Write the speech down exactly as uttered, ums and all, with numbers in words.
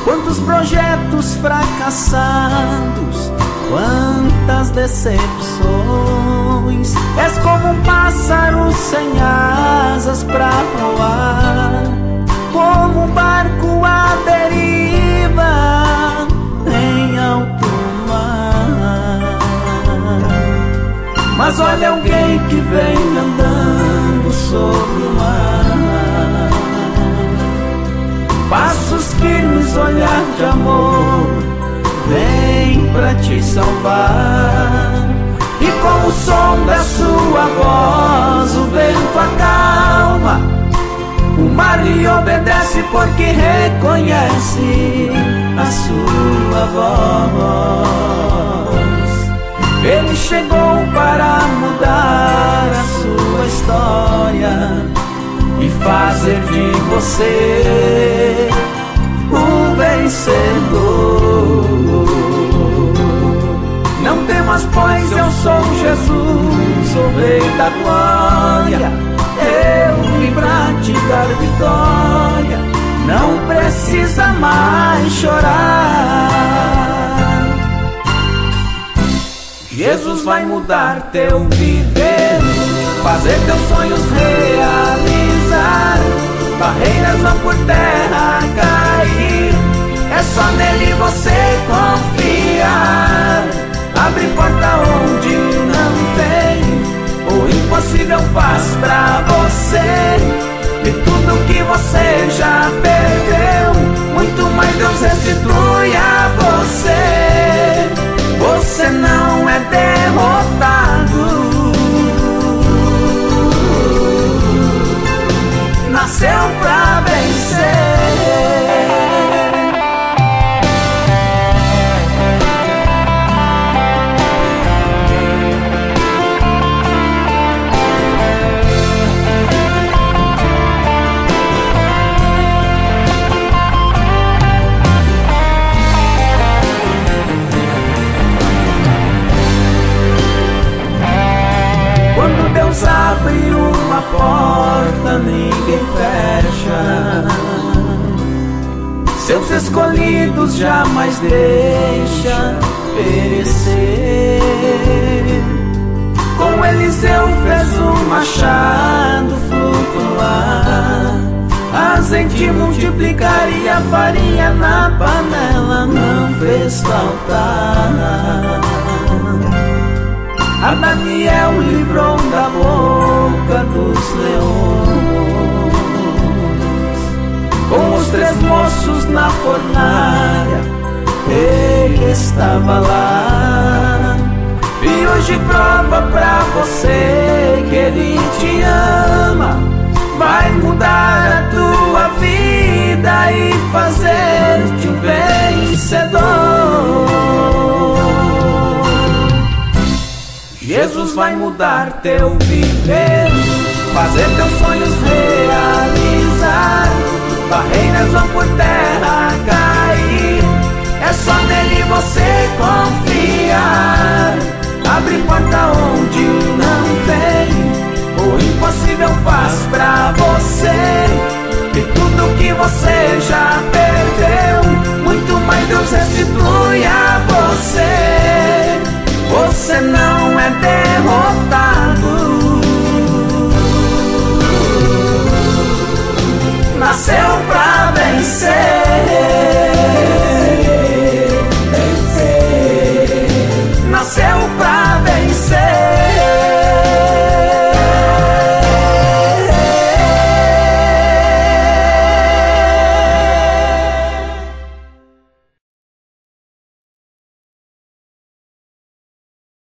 Quantos projetos fracassados, quantas decepções. És como um pássaro sem asas pra voar, como um barco à deriva em alto mar. Mas olha alguém que vem andando sobre o mar, passos firmes, olhar de amor, vem pra te salvar. E com o som da sua voz o vento acalma, o mar lhe obedece porque reconhece a sua voz. Ele chegou para mudar a sua história e fazer de você um vencedor. Não temas, pois eu sou Jesus, o Rei da glória. Eu vim pra te dar vitória, não precisa mais chorar. Jesus vai mudar teu viver, fazer teus sonhos realizar. Barreiras vão por terra cair, é só nele você confiar. Abre porta onde não tem, o impossível faz pra você. E tudo que você já perdeu, muito mais Deus restitui a você. Você não é derrotado, nasceu pra vencer. Quando Deus abre uma porta, ninguém fecha. Seus escolhidos jamais deixa perecer. Com Eliseu fez o machado flutuar, azeite multiplicar e a farinha na panela não fez faltar. A Daniel livrou da boca dos leões. Com os três moços na fornalha, ele estava lá. E hoje prova pra você que ele te ama. Vai mudar a tua vida e fazer-te um vencedor. Jesus vai mudar teu viver, fazer teus sonhos realizar. Barreiras vão por terra cair, é só nele você confiar. Abre porta onde não tem, o impossível faz pra você.